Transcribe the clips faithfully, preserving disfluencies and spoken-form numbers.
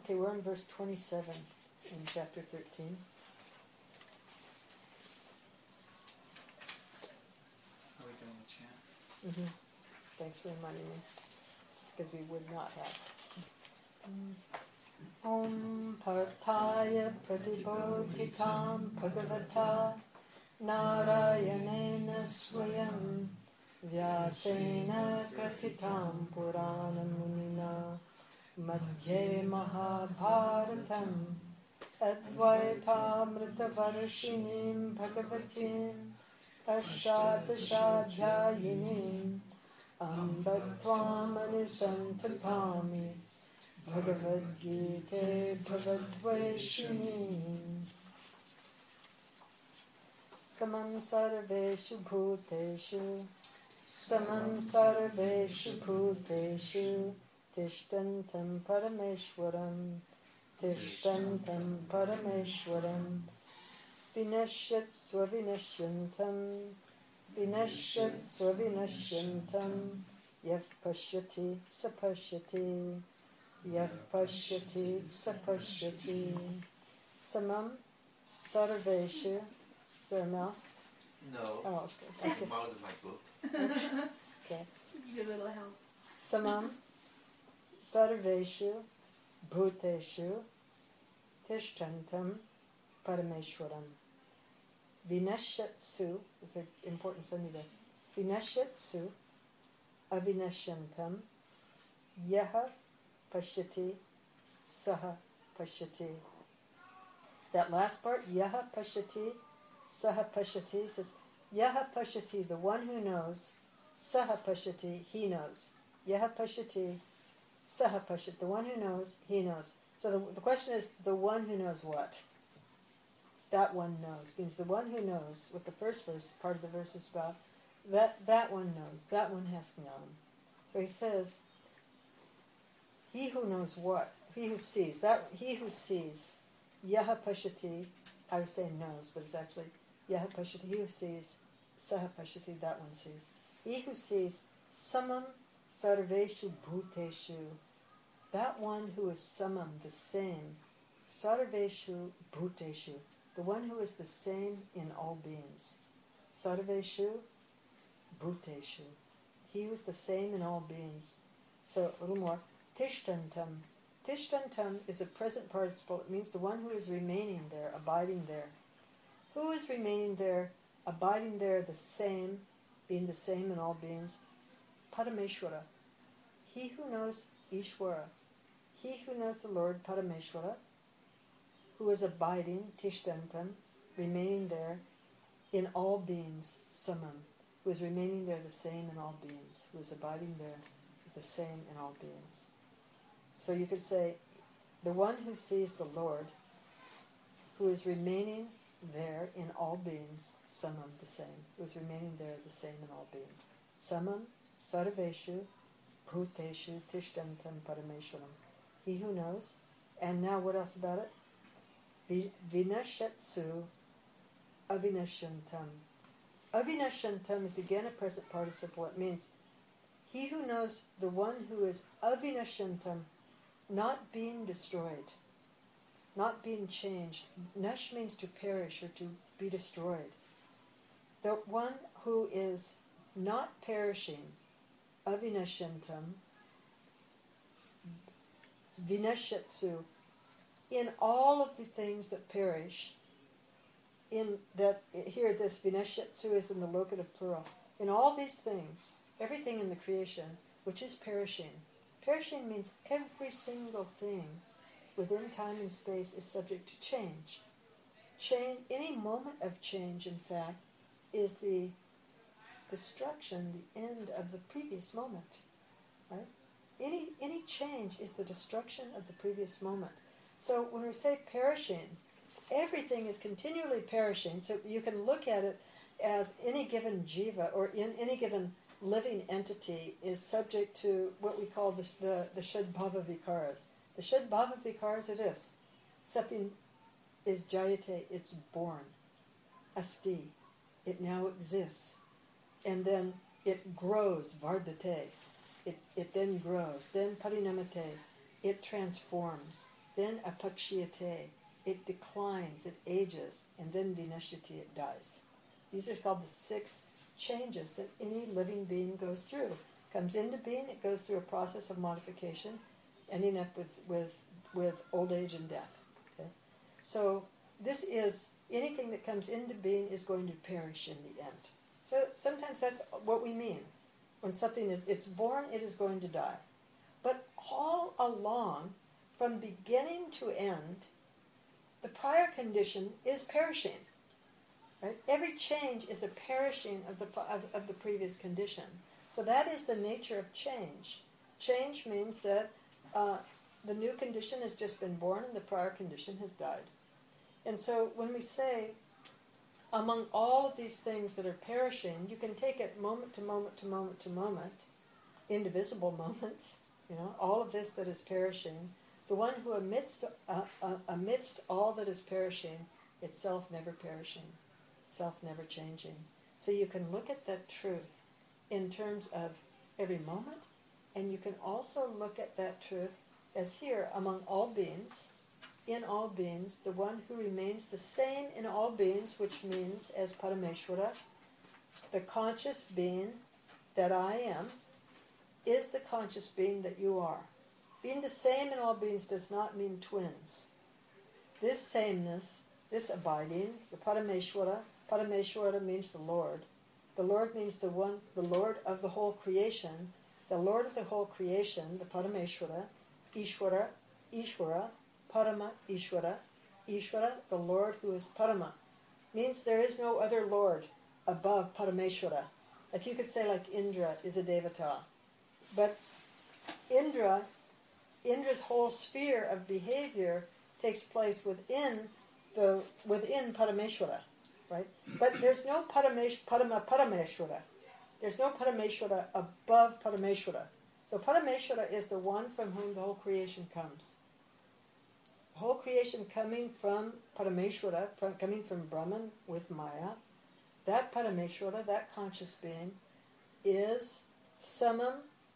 Okay, we're on verse twenty-seven in chapter thirteen. Are we doing the chant? Mm-hmm. Thanks for reminding me, because we would not have. Om Parthaya Pratibodhitam Bhagavata Narayanena Swayam Vyasena Kratitam Puranam Munina Madhye Mahabharatam Advaita Varshinim Bhagavatim Ashtadashaadhyayinim Ambatvam Anusantatami Bhagavad Gita Bhagavadvaishinim Samam Sarveshu Bhuteshu Samam Sarveshu Bhuteshu Tishtantam Parameshwaram Tishtantam Parameshwaram Vinashyat Swavinashyantam Vinashyat Swavinashyantam Yav Pashyati Sapashyati Yav Pashyati Sapashyati Samam Sarveshu. Is there a mouse? No. Oh, okay. There's okay. a mouse in my book. Okay. Give a little help. Samam Sarveshu Bhuteshu Tishtantam Parameshwaram Vinashyatsu is an important sentence there. Vinashyatsu Avinashyantam Yaha Pashyati Saha Pashyati. That last part, Yaha Pashyati Saha Pashyati, says Yaha Pashyati, the one who knows, Saha Pashyati, he knows. Yaha Pashyati Saha Pashyati, the one who knows, he knows. So the, the question is, the one who knows what? That one knows. Means the one who knows what the first verse, part of the verse is about, that, that one knows. That one has known. So he says, he who knows what? He who sees. That he who sees. Yaha Pashyati, I would say knows, but it's actually Yaha Pashyati, he who sees. Saha Pashyati, that one sees. He who sees Samam Sarveshu Bhuteshu, that one who is Samam, the same. Sarveshu Bhuteshu, the one who is the same in all beings. Sarveshu Bhuteshu, he who is the same in all beings. So a little more. Tishtantam. Tishtantam is a present participle. It means the one who is remaining there, abiding there. Who is remaining there, abiding there, the same, being the same in all beings? Parameshwara. He who knows Ishwara. He who knows the Lord, Parameshwara, who is abiding, Tishtantam, remaining there, in all beings, Samam, who is remaining there the same in all beings, who is abiding there the same in all beings. So you could say, the one who sees the Lord, who is remaining there in all beings, Samam, the same, who is remaining there the same in all beings. Samam, Sarveshu, Bhuteshu, Tishtantam, Parameshwaram. He who knows. And now what else about it? Vinashyatsu, Avinashyantam. Avinashyantam is again a present participle. It means he who knows, the one who is Avinashyantam, not being destroyed, not being changed. Nash means to perish or to be destroyed. The one who is not perishing, Avinashyantam, Vinashyatsu, in all of the things that perish, in that, here this Vinashyatsu is in the locative plural, in all these things, everything in the creation, which is perishing. Perishing means every single thing within time and space is subject to change. Change, any moment of change, in fact, is the destruction, the end of the previous moment. Right? Any any change is the destruction of the previous moment. So when we say perishing, everything is continually perishing. So you can look at it as any given jiva or in any given living entity is subject to what we call the the, the Shadbhava Vikaras. The Shadbhava Vikaras are this. Something is jayate, it's born. Asti, it now exists. And then it grows, vardhate. It, it then grows. Then parinamate, it transforms. then apakshiyate, it declines, it ages, and then vinashyati, it dies. These are called the six changes that any living being goes through. Comes into being, it goes through a process of modification, ending up with, with, with old age and death. Okay? So this is, anything that comes into being is going to perish in the end. So sometimes that's what we mean. When something, it's born, it is going to die. But all along, from beginning to end, the prior condition is perishing. Right? Every change is a perishing of the of, of the previous condition. So that is the nature of change. Change means that uh, the new condition has just been born and the prior condition has died. And so when we say, among all of these things that are perishing, you can take it moment to moment to moment to moment, indivisible moments, you know, all of this that is perishing, the one who amidst, uh, uh, amidst all that is perishing, itself never perishing, itself never changing. So you can look at that truth in terms of every moment, and you can also look at that truth as here, among all beings, in all beings, the one who remains the same in all beings, which means, as Parameshwara, the conscious being that I am, is the conscious being that you are. Being the same in all beings does not mean twins. This sameness, this abiding, the Parameshwara, Parameshwara means the Lord. The Lord means the one, the Lord of the whole creation. The Lord of the whole creation, the Parameshwara, Ishwara, Ishwara, Parama Ishwara, Ishwara, the Lord who is Parama, means there is no other Lord above Parameshwara. Like you could say, like Indra is a Devata. But Indra, Indra's whole sphere of behavior takes place within the within Parameshwara, right? But there's no Paramesh, Parama Parameshwara. There's no Parameshwara above Parameshwara. So Parameshwara is the one from whom the whole creation comes. The whole creation coming from Parameshwara, coming from Brahman with Maya, that Parameshwara, that conscious being, is Samam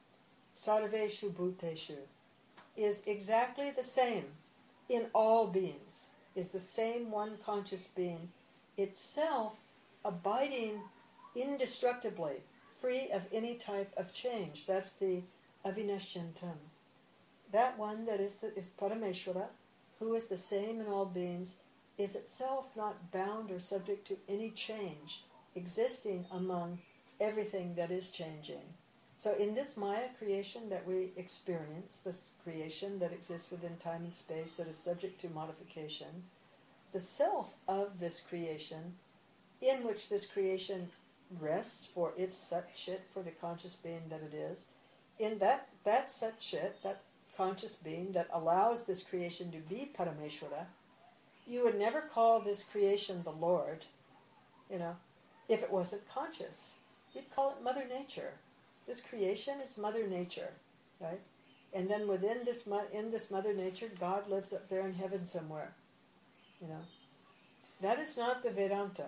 Sarveshu Bhuteshu, is exactly the same in all beings, is the same one conscious being, itself abiding indestructibly, free of any type of change. That's the Avinashyantam. That one that is, the, is Parameshwara, who is the same in all beings, is itself not bound or subject to any change, existing among everything that is changing. So in this Maya creation that we experience, this creation that exists within time and space that is subject to modification, the self of this creation, in which this creation rests for its Sat Chit, for the conscious being that it is, in that, that Sat Chit, that conscious being that allows this creation to be Parameshwara, you would never call this creation the Lord, you know, if it wasn't conscious. You'd call it Mother Nature. This creation is Mother Nature, right? And then within this, in this Mother Nature, God lives up there in heaven somewhere, you know. That is not the Vedanta.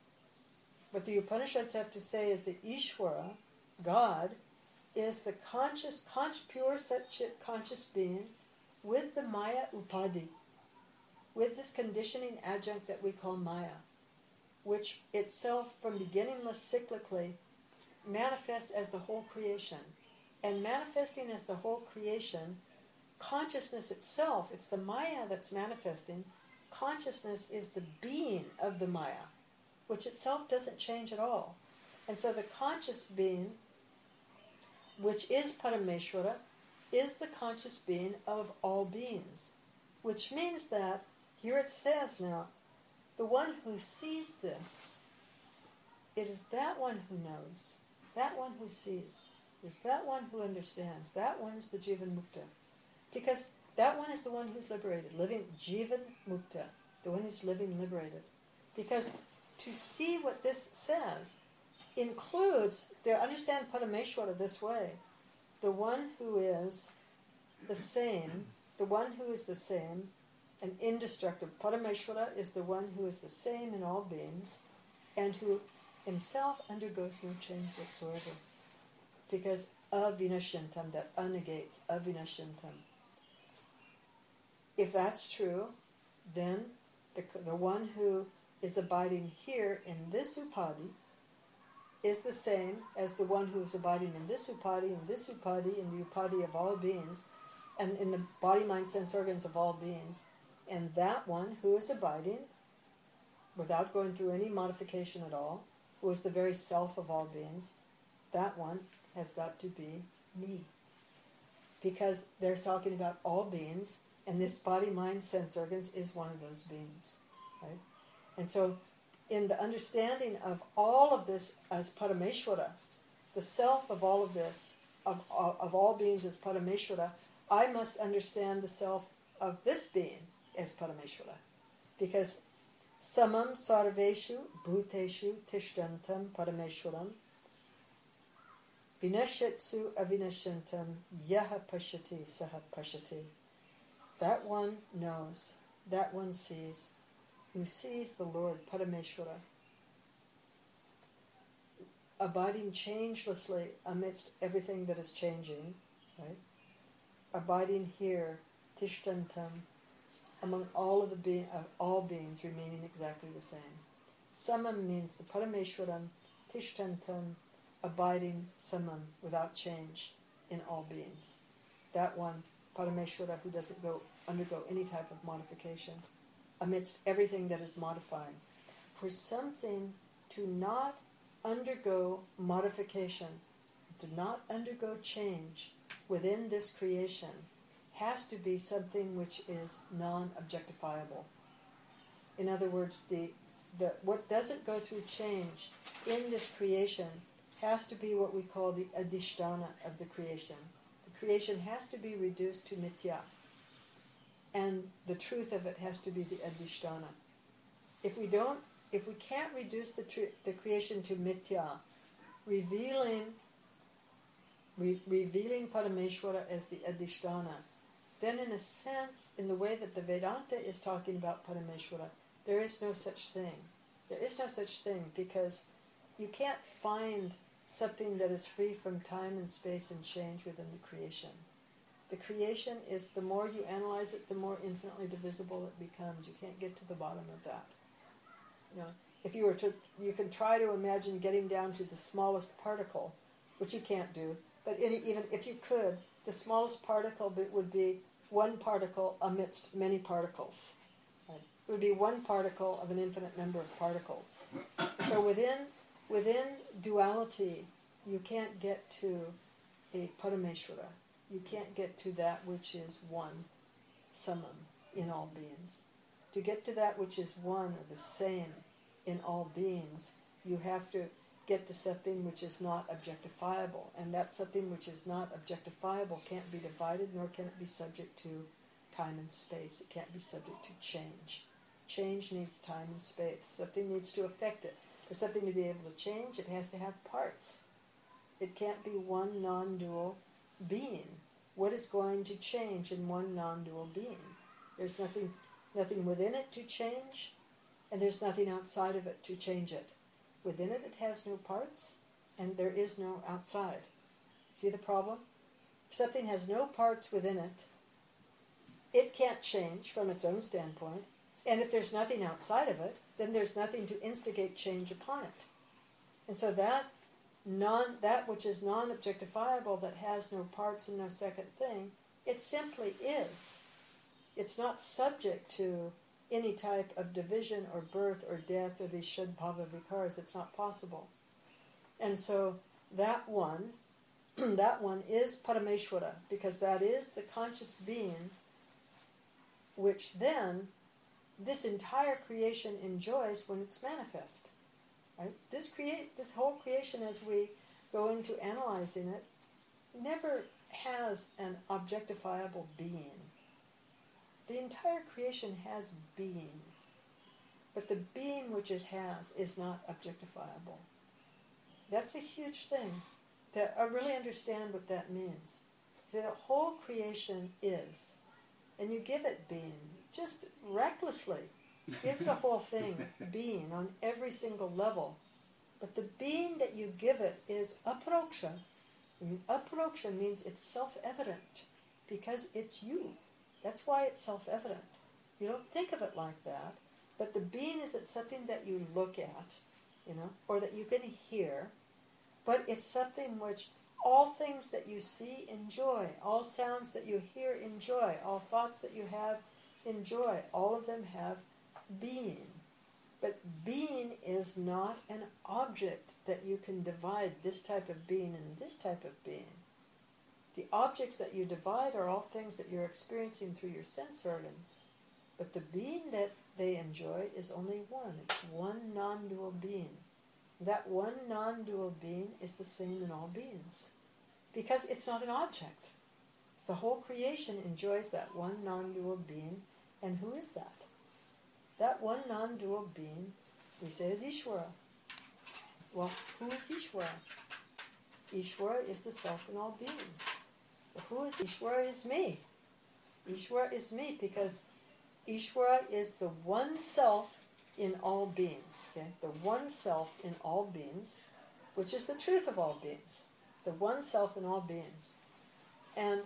What the Upanishads have to say is that Ishvara, God, is the conscious, conscious pure Sat Chit conscious being with the Maya Upadi, with this conditioning adjunct that we call Maya, which itself, from beginningless cyclically, manifests as the whole creation. And manifesting as the whole creation, consciousness itself, it's the Maya that's manifesting, consciousness is the being of the Maya, which itself doesn't change at all. And so the conscious being, which is Parameshwara, is the conscious being of all beings. Which means that, here it says now, the one who sees this, it is that one who knows, that one who sees, is that one who understands, that one is the Jivan Mukta. Because that one is the one who's liberated, living Jivan Mukta, the one who's living liberated. Because to see what this says includes, to understand Parameshwara this way, the one who is the same, the one who is the same, and indestructible. Parameshwara is the one who is the same in all beings, and who himself undergoes no change whatsoever. Because avinashyantam, that unnegates, avinashyantam. if that's true, then the, the one who is abiding here in this upadhi is the same as the one who is abiding in this upadhi, in this upadhi, in the upadhi of all beings, and in the body, mind, sense organs of all beings. And that one who is abiding, without going through any modification at all, who is the very self of all beings, that one has got to be me. Because they're talking about all beings, and this body, mind, sense organs is one of those beings. Right? And so, in the understanding of all of this as Parameshwara, the self of all of this, of, of, of all beings as Parameshwara, I must understand the self of this being as Parameshwara. Because samam sarveshu bhuteshu tishtantam Parameshwaram vinashyatsu avinashyantam yaha pashyati saha pashyati. That one knows, that one sees, who sees the Lord Parameshwara abiding changelessly amidst everything that is changing, right? Abiding here, tishtantam, among all of the being, of all beings remaining exactly the same. Samam means the Parameshwaram, tishtantam, abiding samam, without change in all beings. That one, Parameshwara, who doesn't go undergo any type of modification amidst everything that is modifying. For something to not undergo modification, to not undergo change within this creation, has to be something which is non-objectifiable. In other words, the, the what doesn't go through change in this creation has to be what we call the adhisthana of the creation. The creation has to be reduced to mithya, and the truth of it has to be the adhisthana. If we don't, if we can't reduce the tr- the creation to mithya, revealing re- revealing Parameshwara as the adhisthana, then in a sense, in the way that the Vedanta is talking about Parameshwara, there is no such thing. There is no such thing, because you can't find something that is free from time and space and change within the creation. The creation is, the more you analyze it, the more infinitely divisible it becomes. You can't get to the bottom of that. You know, if you were to, you can try to imagine getting down to the smallest particle, which you can't do, but any, even if you could, the smallest particle would be one particle amidst many particles. Right? It would be one particle of an infinite number of particles. So within within duality, you can't get to a Parameshwara. You can't get to that which is one, samam, in all beings. To get to that which is one or the same in all beings, you have to get to something which is not objectifiable. And that something which is not objectifiable can't be divided, nor can it be subject to time and space. It can't be subject to change. Change needs time and space. Something needs to affect it. For something to be able to change, it has to have parts. It can't be one non-dual being. What is going to change in one non-dual being? There's nothing nothing within it to change, and there's nothing outside of it to change it. Within it, it has no parts, and there is no outside. See the problem? If something has no parts within it, it can't change from its own standpoint, and if there's nothing outside of it, then there's nothing to instigate change upon it. And so that non that which is non-objectifiable, that has no parts and no second thing, it simply is. It's not subject to any type of division or birth or death or these shadbhava vikars. It's not possible. And so that one, that one is Parameshwara, because that is the conscious being which then this entire creation enjoys when it's manifest. Right? This create this whole creation, as we go into analyzing it, never has an objectifiable being. The entire creation has being, but the being which it has is not objectifiable. That's a huge thing, to really understand what that means. The whole creation is, and you give it being, just recklessly. Give the whole thing being on every single level. But the being that you give it is aproksha. I mean, aproksha means it's self-evident, because it's you. That's why it's self-evident. You don't think of it like that, but the being isn't something that you look at, you know, or that you can hear, but it's something which all things that you see, enjoy. All sounds that you hear, enjoy. All thoughts that you have, enjoy. All of them have being. But being is not an object that you can divide this type of being and this type of being. The objects that you divide are all things that you're experiencing through your sense organs. But the being that they enjoy is only one. It's one non-dual being. That one non-dual being is the same in all beings. Because it's not an object. The whole creation enjoys that one non-dual being. And who is that? That one non-dual being, we say, is Ishvara. Well, who is Ishvara? Ishvara is the self in all beings. So who is Ishvara? Is me. Ishvara is me because Ishvara is the one self in all beings. Okay, the one self in all beings, which is the truth of all beings. The one self in all beings. And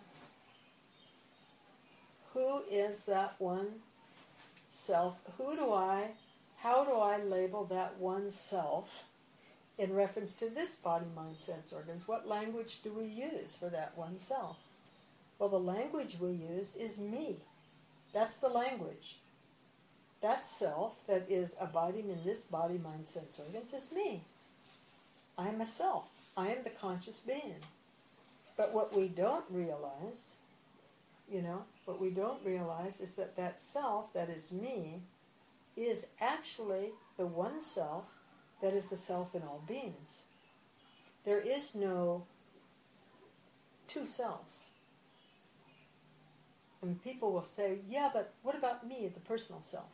who is that one self? Who do I, how do I label that one self in reference to this body, mind, sense organs? What language do we use for that one self? Well, the language we use is me. That's the language. That self that is abiding in this body, mind, sense organs is me. I am a self. I am the conscious being. But what we don't realize, you know, what we don't realize is that that self that is me is actually the one self that is the self in all beings. There is no two selves. And people will say, yeah, but what about me, the personal self?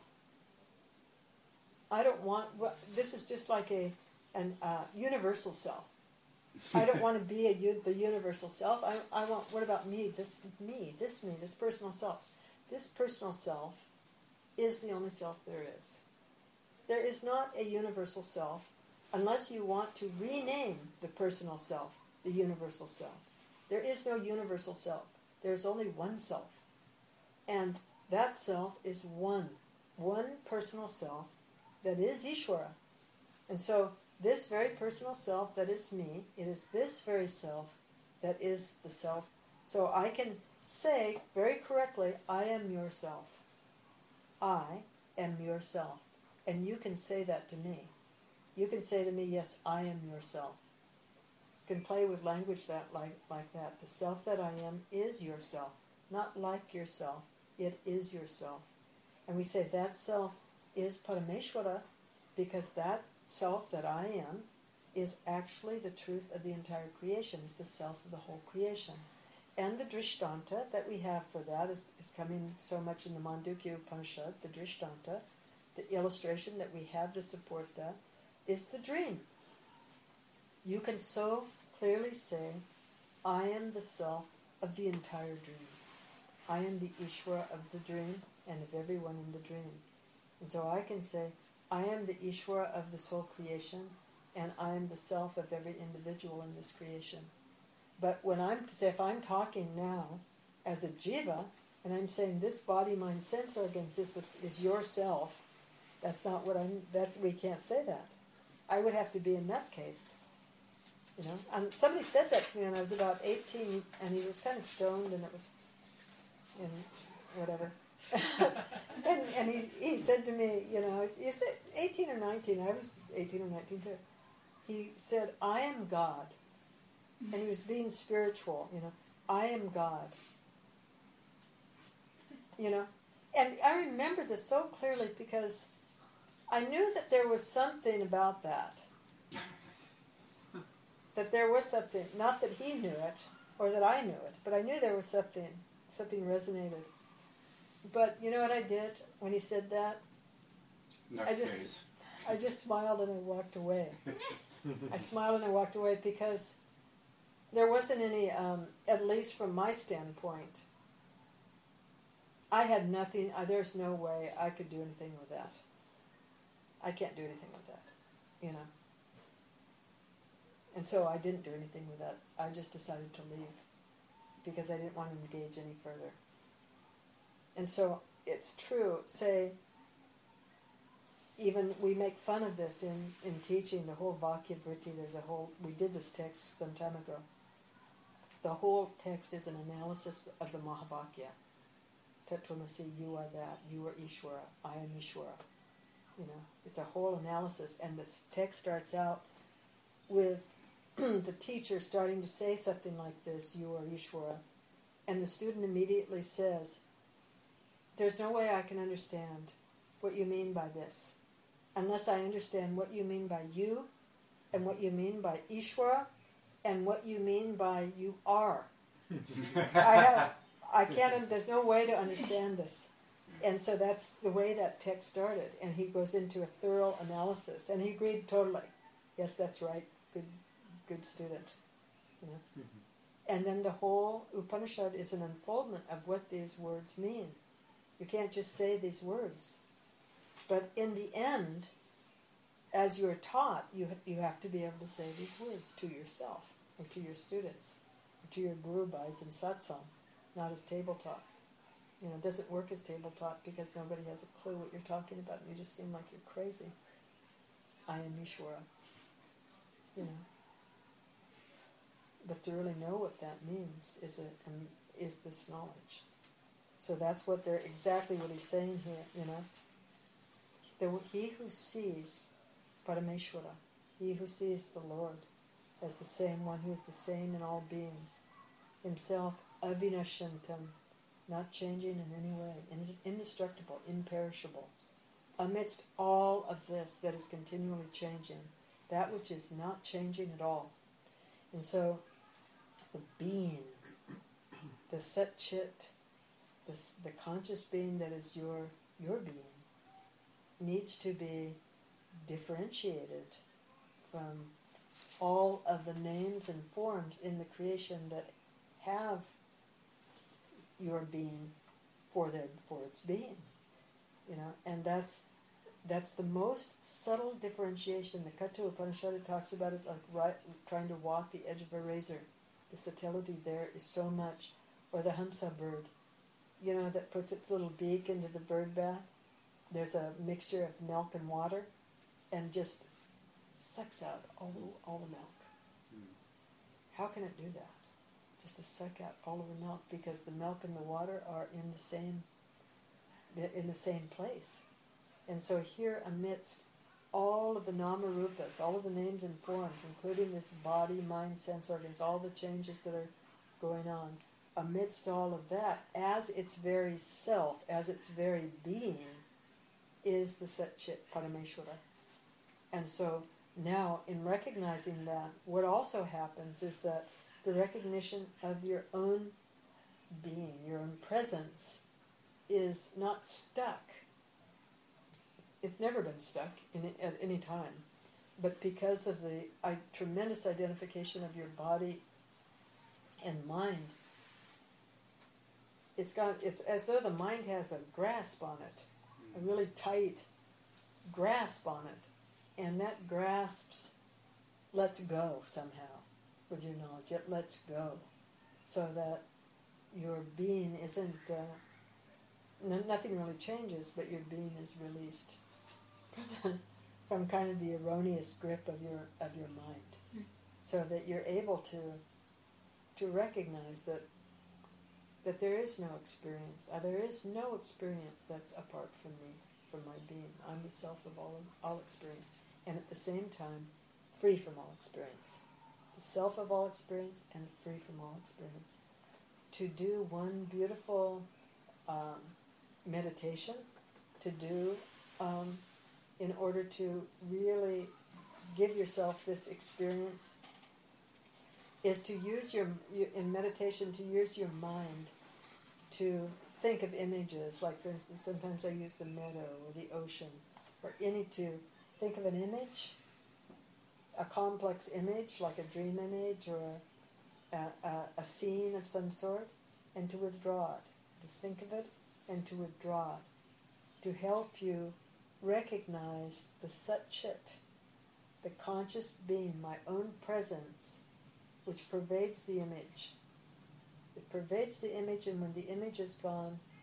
I don't want, well, this is just like a an uh, universal self. I don't want to be a, the universal self. I, I want, what about me, this me, this me, this personal self? This personal self is the only self there is. There is not a universal self unless you want to rename the personal self the universal self. There is no universal self. There is only one self. And that self is one. One personal self that is Ishvara. And so this very personal self that is me, it is this very self that is the self. So I can say very correctly, I am yourself. I am yourself. And you can say that to me. You can say to me, yes, I am yourself. You can play with language that like, like that. The self that I am is yourself. Not like yourself. It is yourself. And we say that self is Parameshvara because that self that I am is actually the truth of the entire creation, is the self of the whole creation. And the Drishtanta that we have for that is, is coming so much in the Mandukya Upanishad, the Drishtanta, the illustration that we have to support that, is the dream. You can so clearly say, I am the self of the entire dream. I am the Ishvara of the dream and of everyone in the dream. And so I can say, I am the Ishvara of this whole creation, and I am the self of every individual in this creation. But when I'm, if I'm talking now as a jiva, and I'm saying this body, mind, sense organs is this is your self, that's not what I'm. That we can't say that. I would have to be in that case. You know, and somebody said that to me when I was about eighteen, and he was kind of stoned, and it was, and whatever. and and he, he said to me, you know, you said eighteen or nineteen, I was eighteen or nineteen too. He said, I am God. And he was being spiritual, you know. I am God. You know. And I remember this so clearly because I knew that there was something about that. That there was something, not that he knew it, or that I knew it, but I knew there was something, something resonated. But you know what I did when he said that? Nut I just, case. I just smiled and I walked away. I smiled and I walked away because there wasn't any, um, at least from my standpoint, I had nothing, uh, there's no way I could do anything with that. I can't do anything with that, you know. And so I didn't do anything with that. I just decided to leave because I didn't want to engage any further. And so it's true, say, even we make fun of this in, in teaching the whole Vakya Vritti. There's a whole, we did this text some time ago. The whole text is an analysis of the Mahavakya. Tattvamasi, you are that, you are Ishvara, I am Ishvara. You know, it's a whole analysis, and this text starts out with the teacher starting to say something like this, you are Ishvara, and the student immediately says, there's no way I can understand what you mean by this, unless I understand what you mean by you, and what you mean by Ishvara, and what you mean by you are. I have, I can't, there's no way to understand this. And so that's the way that text started. And he goes into a thorough analysis. And he agreed totally. Yes, that's right. Good good student. You know? Mm-hmm. And then the whole Upanishad is an unfoldment of what these words mean. You can't just say these words. But in the end, as you're taught, you you have to be able to say these words to yourself, or to your students, or to your guru bhais in satsang, not as table talk. You know, it doesn't work as table talk because nobody has a clue what you're talking about, and you just seem like you're crazy. I am Ishvara. You know. But to really know what that means is a, um, is this knowledge. So that's what they're exactly what he's saying here. You know, the, he who sees Parameshwara, he who sees the Lord as the same one who is the same in all beings, himself avinashantam, not changing in any way, indestructible, imperishable, amidst all of this that is continually changing, that which is not changing at all. And so the being, the Sat Chit, the, the conscious being that is your your being, needs to be differentiated from all of the names and forms in the creation that have your being for their for its being, you know, and that's that's the most subtle differentiation. The Katha Upanishad talks about it like right, trying to walk the edge of a razor. The subtlety there is so much. Or the Hamsa bird, you know, that puts its little beak into the bird bath. There's a mixture of milk and water, and just sucks out all all the milk. Mm. How can it do that? Just to suck out all of the milk, because the milk and the water are in the same in the same place. And so here, amidst all of the nama-rupas, all of the names and forms, including this body, mind, sense organs, all the changes that are going on, amidst all of that, as its very self, as its very being, is the Sat Chit Parameshwara. And so now, in recognizing that, what also happens is that the recognition of your own being, your own presence, is not stuck. It's never been stuck in, at any time. But because of the uh, tremendous identification of your body and mind, it's got it's as though the mind has a grasp on it, a really tight grasp on it. And that grasps lets go somehow with your knowledge. It lets go so that your being isn't, uh, n- nothing really changes, but your being is released from kind of the erroneous grip of your of your mind, mm. so that you're able to to recognize that that there is no experience, uh, there is no experience that's apart from me, from my being. I'm the self of all all experience, and at the same time, free from all experience. The self of all experience and free from all experience. To do one beautiful um, meditation, to do um, in order to really give yourself this experience, is to use your, in meditation, to use your mind to think of images. Like, for instance, sometimes I use the meadow or the ocean, or any to think of an image, a complex image, like a dream image or a, a, a scene of some sort, and to withdraw it, to think of it and to withdraw it, to help you recognize the Sat Chit, the conscious being, my own presence, which pervades the image. It pervades the image, and when the image is gone,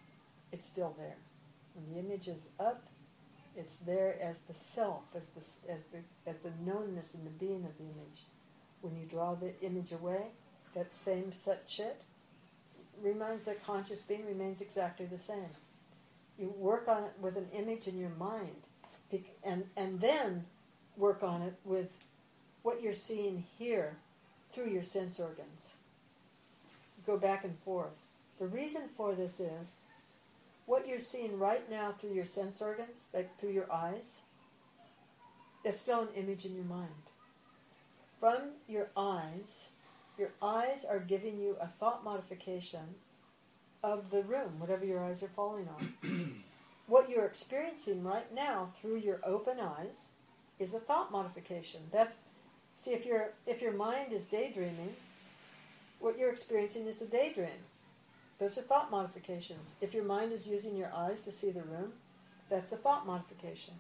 it's still there. When the image is up, it's there as the self, as the as the as the knownness and the being of the image. When you draw the image away, that same Sat Chit, remind the conscious being remains exactly the same. You work on it with an image in your mind, and and then work on it with what you're seeing here through your sense organs. Go back and forth. The reason for this is what you're seeing right now through your sense organs, like through your eyes, that's still an image in your mind. From your eyes, your eyes are giving you a thought modification of the room, whatever your eyes are falling on. What you're experiencing right now through your open eyes is a thought modification. That's see if your if your mind is daydreaming, what you're experiencing is the daydream. Those are thought modifications. If your mind is using your eyes to see the room, that's a thought modification.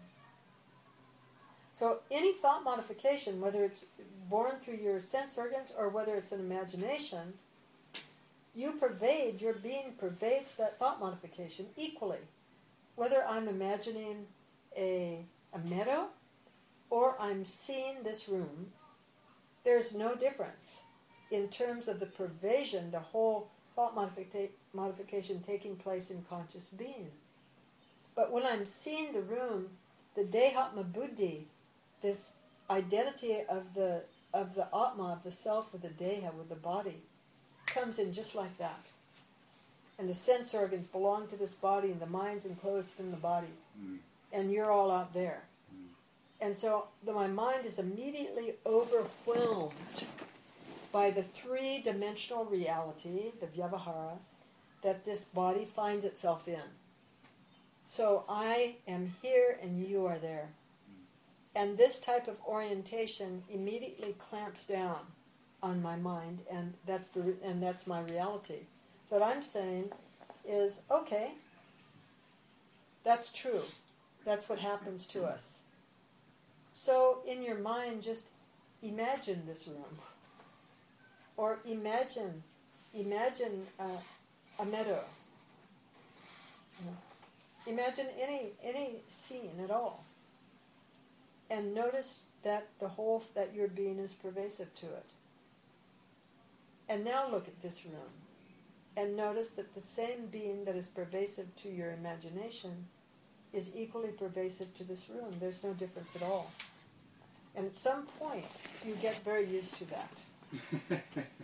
So any thought modification, whether it's born through your sense organs or whether it's an imagination, you pervade, your being pervades that thought modification equally. Whether I'm imagining a, a meadow or I'm seeing this room, there's no difference in terms of the pervasion, the whole thought modifica- modification taking place in conscious being. But when I'm seeing the room, the Dehatma Buddhi, this identity of the of the Atma, of the self with the Deha, with the body, comes in just like that. And the sense organs belong to this body, and the mind's enclosed in the body. Mm. And you're all out there. Mm. And so the, my mind is immediately overwhelmed by the three-dimensional reality, the Vyavahara, that this body finds itself in. So I am here and you are there. And this type of orientation immediately clamps down on my mind, and that's the and that's my reality. So what I'm saying is, okay, that's true. That's what happens to us. So in your mind, just imagine this room. Or imagine, imagine uh, a meadow. You know, imagine any any scene at all. And notice that the whole, that your being is pervasive to it. And now look at this room. And notice that the same being that is pervasive to your imagination is equally pervasive to this room. There's no difference at all. And at some point, you get very used to that.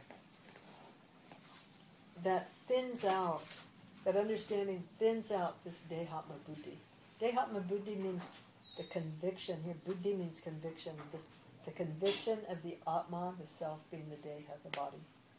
That thins out, that understanding thins out this Dehatma Buddhi. Dehatma Buddhi means the conviction. Here, Buddhi means conviction. This, the conviction of the Atma, the self, being the Deha, the body.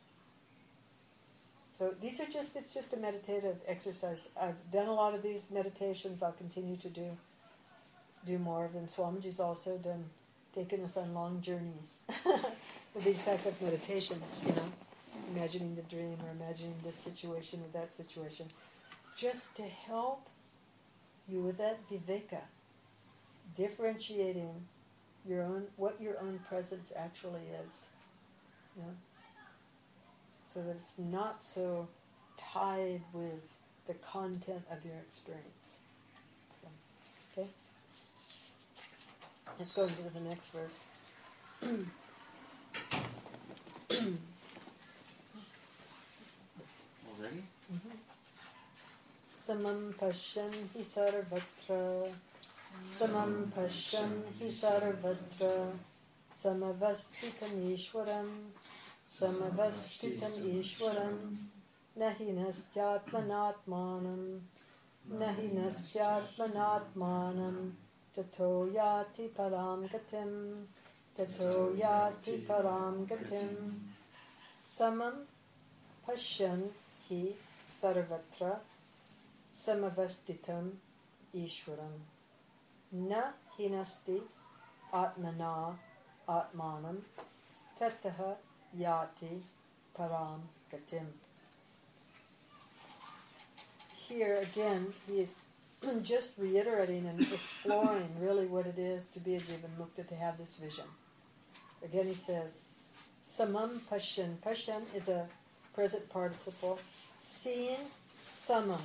So these are just, it's just a meditative exercise. I've done a lot of these meditations. I'll continue to do do more of them. Swamiji's also done, taken us on long journeys with these type of meditations, you know, imagining the dream or imagining this situation or that situation, just to help you with that viveka, differentiating your own, what your own presence actually is, you know, so that it's not so tied with the content of your experience. So, okay? Let's go into the next verse. Already? Mm-hmm. Samam pashyan hi sarvatra, samam pashyan hi sarvatra, samavastitam ishwaram, samavastitam ishwaram, nahi nastyatmanatmanam, nahi nastyatmanatmanam, tato yati param gatim, tato yati param gatim. Samam pashyan hi sarvatra, samavastitam ishwaram, na hinasti atmana atmanam, tataha yati param gatim. Here again, he is just reiterating and exploring really what it is to be a Jivanmukta, to have this vision. Again he says, samam pashyan. Pashyan is a present participle. Seeing samam.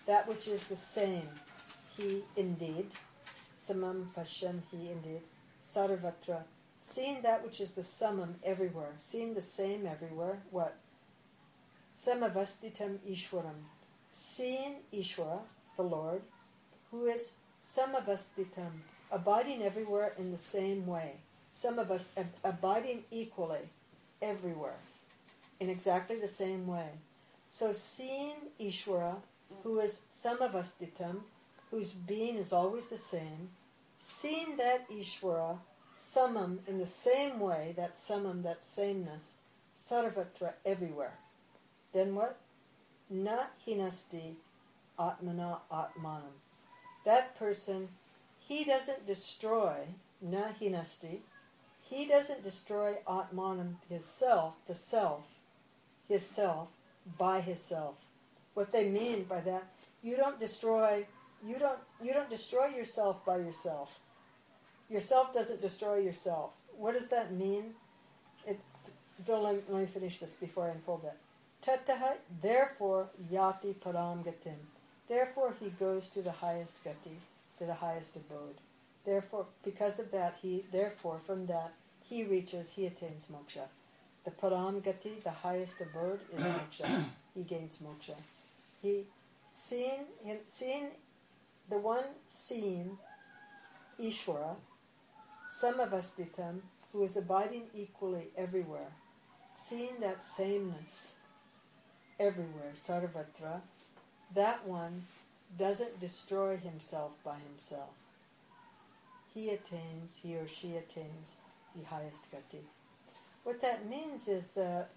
that which is the same, he indeed, samam pashyam, he indeed, sarvatra, seeing that which is the samam everywhere, seeing the same everywhere, what? Samavastitam Ishwaram, seeing Ishwara, the Lord, who is samavastitam, abiding everywhere in the same way, samavast, ab- abiding equally everywhere, in exactly the same way. So seeing Ishwara, who is samavastitam, whose being is always the same, seeing that Ishwara, samam, in the same way, that samam, that sameness, sarvatra, everywhere. Then what? Na hinasti atmana atmanam. That person, he doesn't destroy, na hinasti, he doesn't destroy atmanam, his self, the self, his self, by his self. What they mean by that, you don't destroy, you don't, you don't destroy yourself by yourself. Yourself doesn't destroy yourself. What does that mean? It, don't let, let me finish this before I unfold that. Tataha, therefore, yati param gatim. Therefore, he goes to the highest gati, to the highest abode. Therefore, because of that, he, therefore, from that, he reaches, he attains moksha. The param gati, the highest abode, is moksha. He gains moksha. He, seeing, him, seeing, the one seeing Ishvara, samavastitam, who is abiding equally everywhere, seeing that sameness everywhere, sarvatra, that one doesn't destroy himself by himself. He attains, he or she attains the highest gati. What that means is that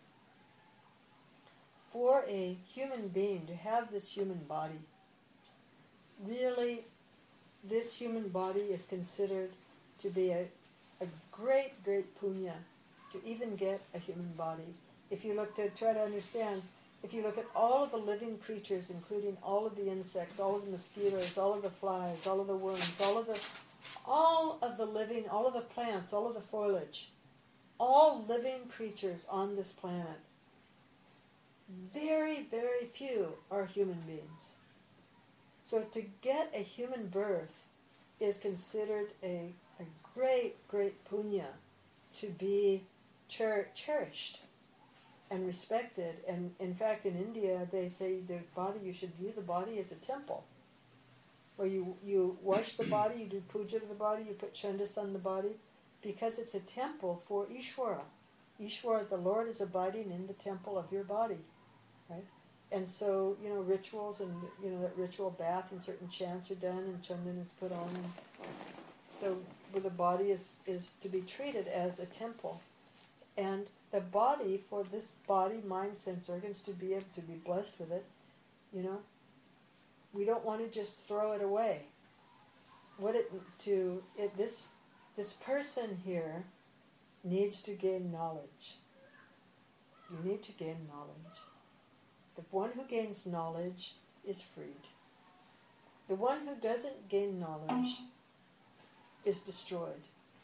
for a human being to have this human body, really this human body is considered to be a, a great, great punya to even get a human body. If you look to try to understand, if you look at all of the living creatures, including all of the insects, all of the mosquitoes, all of the flies, all of the worms, all of the all of the living, all of the plants, all of the foliage, all living creatures on this planet, very, very few are human beings. So to get a human birth is considered a, a great, great punya, to be cher- cherished and respected. And in fact, in India, they say the body, you should view the body as a temple, where you, you wash the body, you do puja to the body, you put chandas on the body, because it's a temple for Ishvara. Ishvara, the Lord, is abiding in the temple of your body, right? And so, you know, rituals and, you know, that ritual bath and certain chants are done and chandan is put on. And so where the body is, is to be treated as a temple. And the body, for this body, mind, sense, organs, to be able to be blessed with it, you know, we don't want to just throw it away. What it to it this this person here needs to gain knowledge. You need to gain knowledge. The one who gains knowledge is freed. The one who doesn't gain knowledge is destroyed.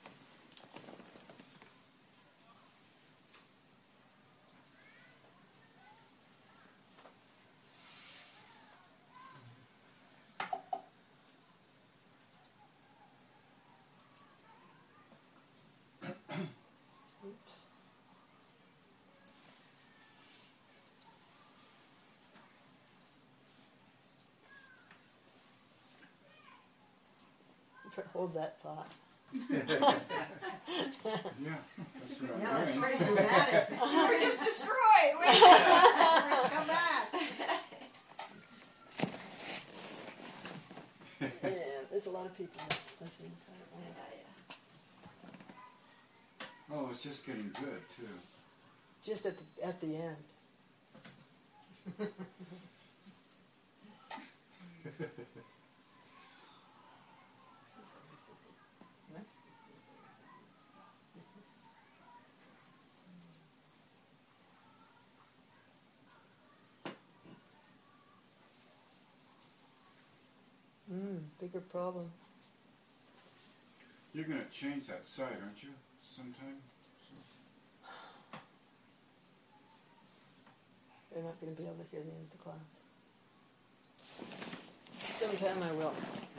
Oops. Hold that thought. Yeah, that's what I'm Yeah, that's doing. pretty dramatic. You were just destroyed. Wait, wait, come back. Yeah, there's a lot of people listening. So yeah. Oh, it's just getting good too. Just at the at the end. Mm, bigger problem. You're going to change that site, aren't you, sometime? They're not going to be able to hear the end of the class. sometime I will.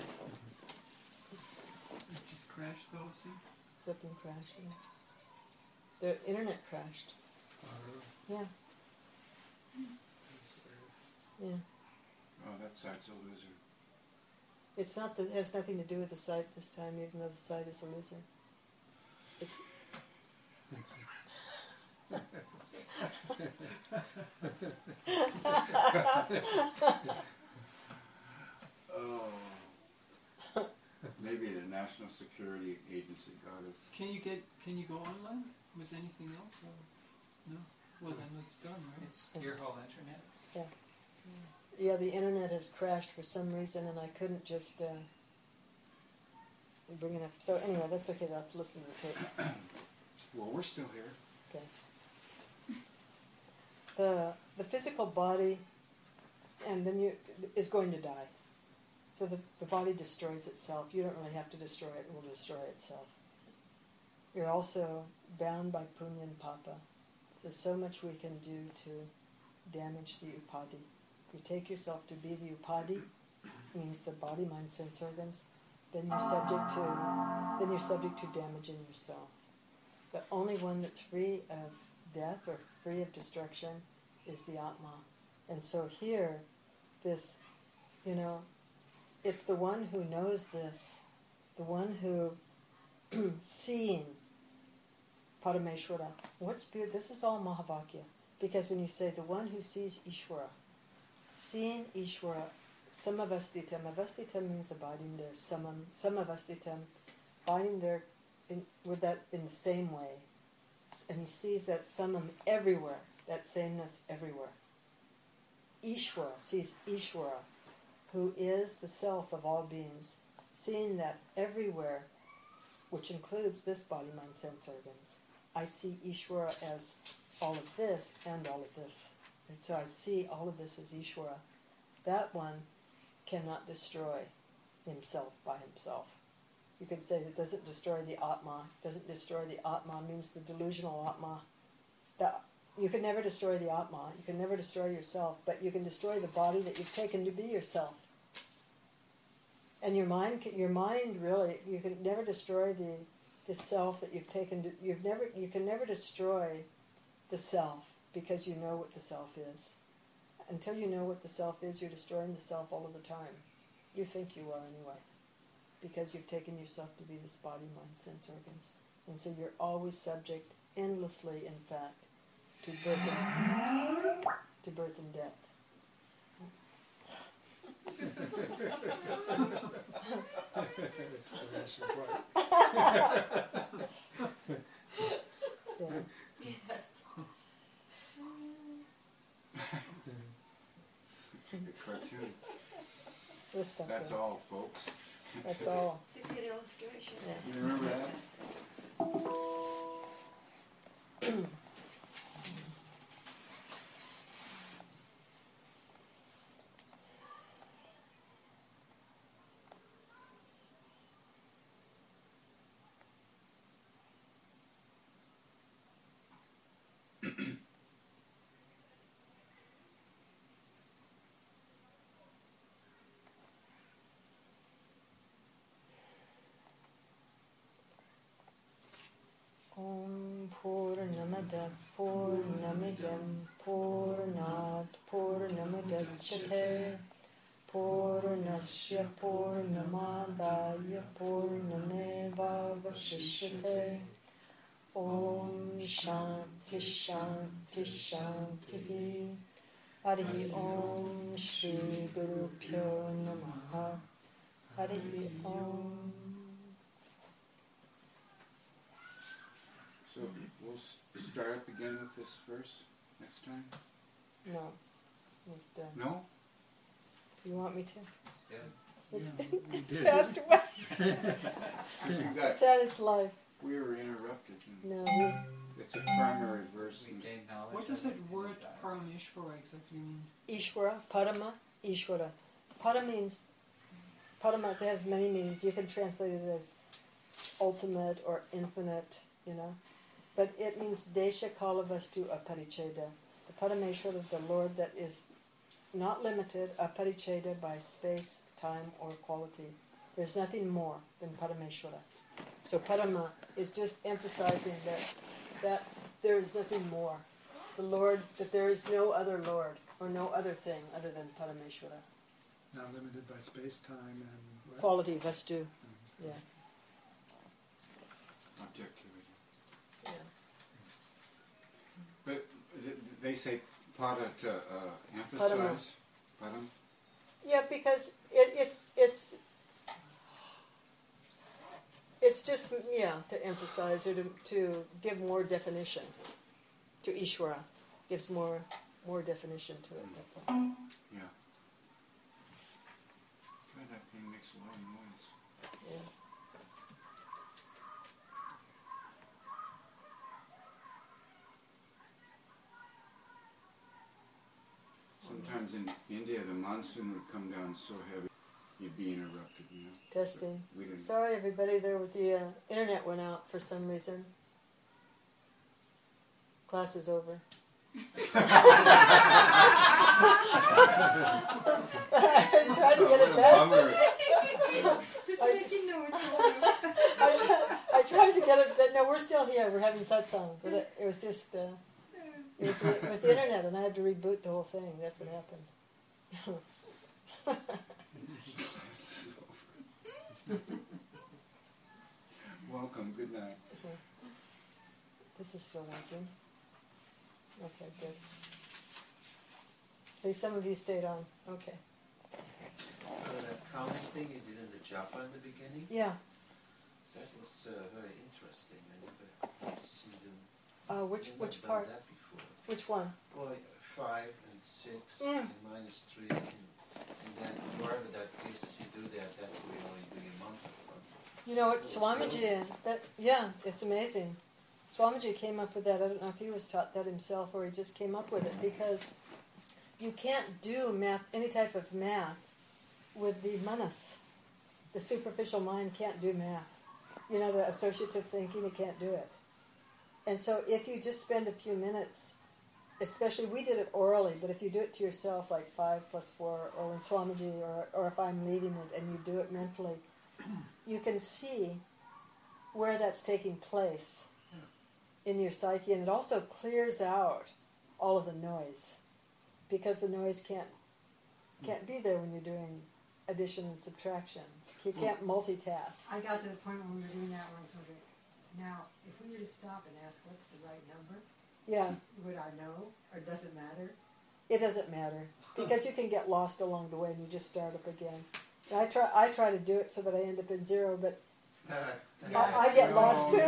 It just crashed though, see? Something crashed. Yeah. The internet crashed. Yeah. Yeah. Oh, that site's a loser. It's not that it has nothing to do with the site this time, even though the site is a loser. It's Oh. Maybe the National Security Agency got us. Can you get? Can you go online? Was anything else? Or no. Well, then it's done, right? It's your whole internet. yeah, the internet has crashed for some reason, and I couldn't just uh, bring it up. So anyway, that's okay. I'll have to listen to the tape. Well, we're still here. Okay. The the physical body, and then you is going to die. So the the body destroys itself. You don't really have to destroy it; it will destroy itself. You're also bound by punya and papa. There's so much we can do to damage the upadhi. If you take yourself to be the upadhi, means the body, mind, sense organs, then you're subject to then you're subject to damaging yourself. The only one that's free of death or free of destruction is the Atma. And so here, this, you know, it's the one who knows this, the one who seeing Parameshwara. What's beautiful? This is all Mahavakya. Because when you say the one who sees Ishvara, seeing Ishvara, samavasthitam, avasthitam means abiding there, samam, samavasthitam, abiding there in, with that in the same way. And he sees that samam everywhere, that sameness everywhere. Ishvara sees Ishvara, who is the self of all beings, seeing that everywhere, which includes this body, mind, sense organs. I see Ishvara as all of this and all of this. And so I see all of this as Ishvara. That one cannot destroy himself by himself. You could say that doesn't destroy the Atma. Doesn't destroy the Atma means the delusional Atma. That you can never destroy the Atma. You can never destroy yourself, but you can destroy the body that you've taken to be yourself. And your mind, can, your mind really, you can never destroy the the self that you've taken. To, you've never, you can never destroy the self because you know what the self is. Until you know what the self is, you're destroying the self all of the time. You think you are anyway, because you've taken yourself to be this body, mind, sense organs, and so you're always subject, endlessly, in fact, to birth and, to birth and death. So, Yes. The cartoon. we'll stop That's there. all, folks. That's all. It's a good illustration. Yeah. You remember that? Om Purnamada Purnamidam Purnat Purnamidachyate Purnasya Purnamadaya Purnamevavasishyate Om Shanti Shanti Shanti Harihi Om Shri Guru Pyo Namaha Harihi Om. So we'll s- start up again with this verse next time? No, it's done. No? You want me to? It's dead. It's, Yeah, it's passed away. Because we got, It's had its life. we were interrupted. And No, we, it's a primary verse. We And gained knowledge. What does of that it, word and died. Parameshvara exactly mean? Ishvara, Parama, Ishvara. Para means, Parama has many meanings. You can translate it as ultimate or infinite, you know. But it means Desha Kalavastu Aparicheda. The Parameshwara, the Lord that is not limited, Aparicheda by space, time or quality. There's nothing more than Parameshwara. So Parama is just emphasizing that that there is nothing more. The Lord, that there is no other Lord or no other thing other than Parameshwara. Not limited by space, time, and what? Quality, vastu. Yeah. Objectivity. Yeah. But th- they say pada to uh, emphasize. Padam. Yeah, because it, it's it's it's just yeah to emphasize or to to give more definition to Ishvara, gives more more definition to it. That's all. Yeah. God, that thing makes a lot of noise. Yeah. Sometimes in India, the monsoon would come down so heavy, you'd be interrupted, you know. Testing. We didn't. Sorry, everybody. There with the uh, internet went out for some reason. Class is over. I tried to get it back. Bummer. Just so that you know it's over. I, tried, I tried to get it, but no, we're still here. We're having satsang, but it, it was just uh, it was the, it was the internet, and I had to reboot the whole thing. That's what happened. This is over. Welcome. Good night. This is still working. Okay, good. Hey, some of you stayed on. Okay. Uh, that counting thing you did in the japa in the beginning, Yeah. that was uh, very interesting. I never seen them. Uh, which never which done part? that before. Which one? Well, five and six Mm. and minus three, and, and then wherever that is, you do that. That's where you only do your mantra from. You know what, That was Swamiji, that, yeah, it's amazing. Swamiji came up with that. I don't know if he was taught that himself or he just came up with it, because you can't do math, any type of math, with the manas. The superficial mind can't do math. You know, the associative thinking, it can't do it. And so if you just spend a few minutes, especially we did it orally, but if you do it to yourself, like five plus four, or when Swamiji, or, or if I'm leading it and you do it mentally, you can see where that's taking place in your psyche, and it also clears out all of the noise, because the noise can't can't be there when you're doing addition and subtraction. You can't multitask. I got to the point when we were doing that one, sort of, now, if we were to stop and ask what's the right number, Yeah, would I know, or does it matter? it doesn't matter, because you can get lost along the way and you just start up again. And I try I try to do it so that I end up in zero, but I, I get lost too.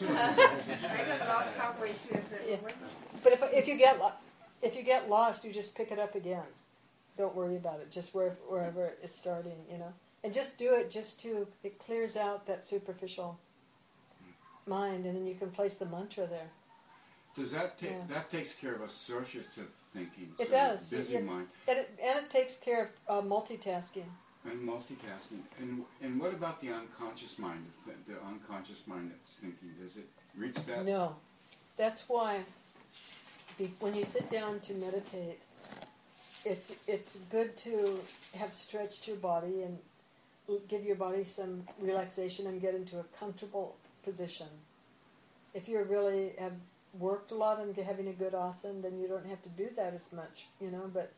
I got lost halfway through it, but Yeah. what? But if if you get lo- if you get lost, you just pick it up again. Don't worry about it. Just where, wherever it's starting, you know, and just do it. Just to it clears out that superficial mind, and then you can place the mantra there. Does that take Yeah. that takes care of associative thinking? It so does. Busy Yeah. mind And it, and it takes care of uh, multitasking. and multitasking. And and what about the unconscious mind? The, th- the unconscious mind that's thinking. Does it reach that? No, that's why be, when you sit down to meditate, it's it's good to have stretched your body and l- give your body some relaxation and get into a comfortable position. If you really have worked a lot and having a good asana, then you don't have to do that as much, you know. But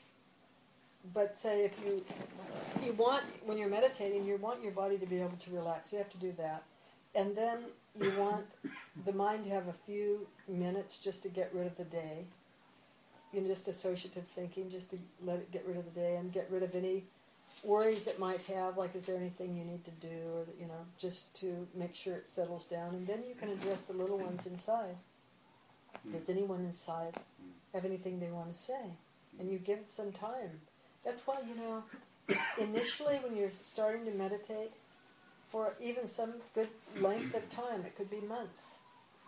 but say if you you want, when you're meditating, you want your body to be able to relax. You have to do that, and then you want the mind to have a few minutes just to get rid of the day. You know, just associative thinking, just to let it get rid of the day and get rid of any worries it might have, like is there anything you need to do, or you know, just to make sure it settles down, and then you can address the little ones inside. Does anyone inside have anything they want to say? And you give some time. That's why, you know, initially when you're starting to meditate, for even some good length of time, it could be months.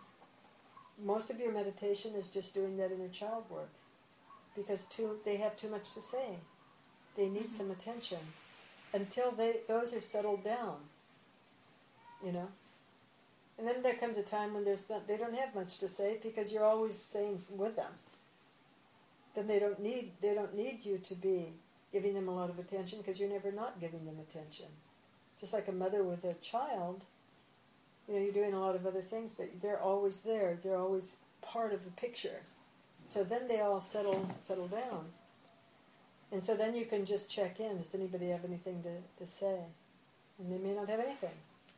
Most of your meditation is just doing that inner child work, because too, they have too much to say. They need some attention until they those are settled down, you know. And then there comes a time when there's not, they don't have much to say, because you're always saying with them. Then they don't need they don't need you to be giving them a lot of attention because you're never not giving them attention. Just like a mother with a child, you know, you're doing a lot of other things, but they're always there. They're always part of the picture. So then they all settle settle down. And so then you can just check in. Does anybody have anything to, to say? And they may not have anything.